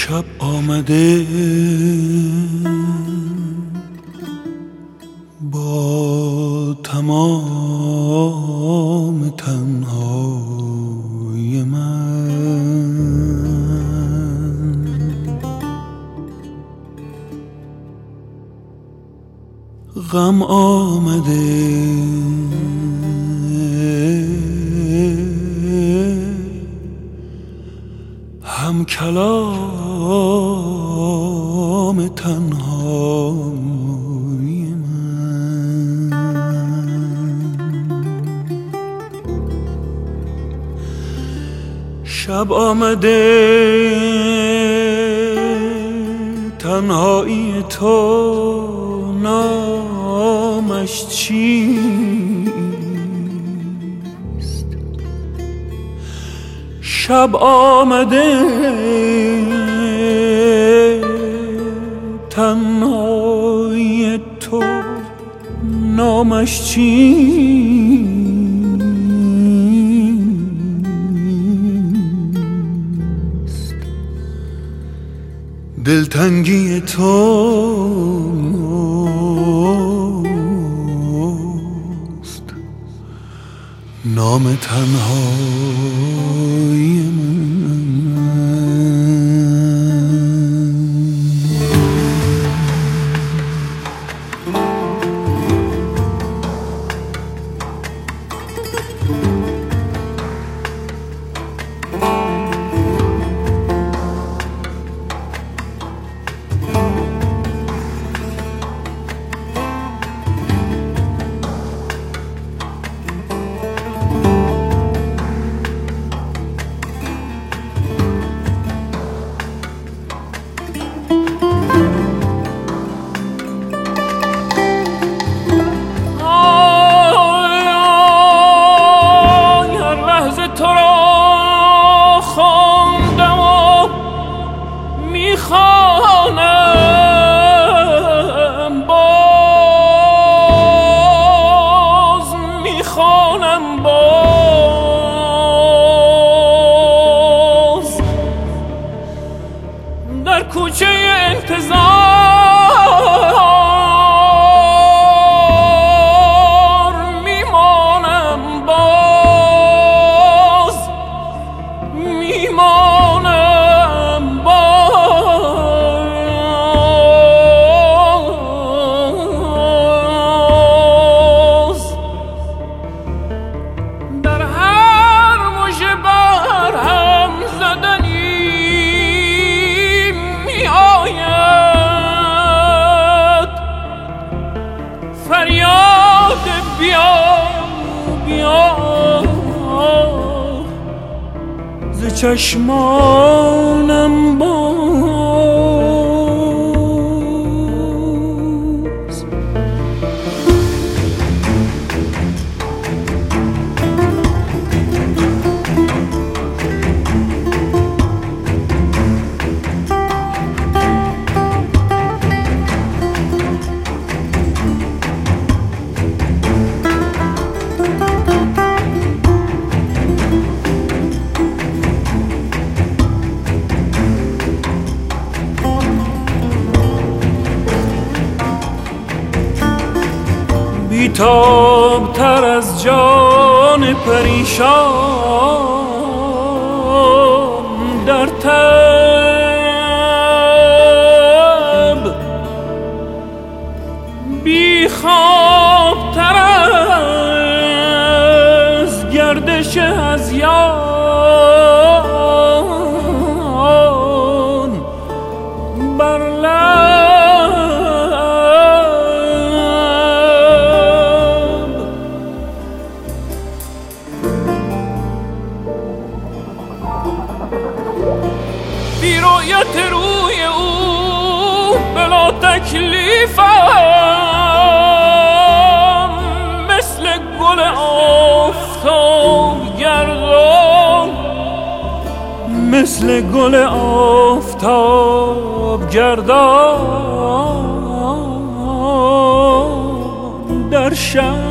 شب آمده با تمام تنهای من، غم آمده هم کلام تنهای من. شب آمده تنهایی تو نامش چیست؟ شب آمده تنهایی تو نامش چیست؟ دلتنگی توست نام تنهایی من. در کوچه انتظار میمانم، باز میمانم، باز در هر مژه بر هم زدنی فریاد بیا بیا ز چشمانم باز. بیتاب تر از جان پریشان در تب، بی خواب تر از گردش هذیان بر لب. بی رؤیت روی او بلا تکلیفم، مثل گل آفتاب گردان، مثل گل آفتاب گردان در شب.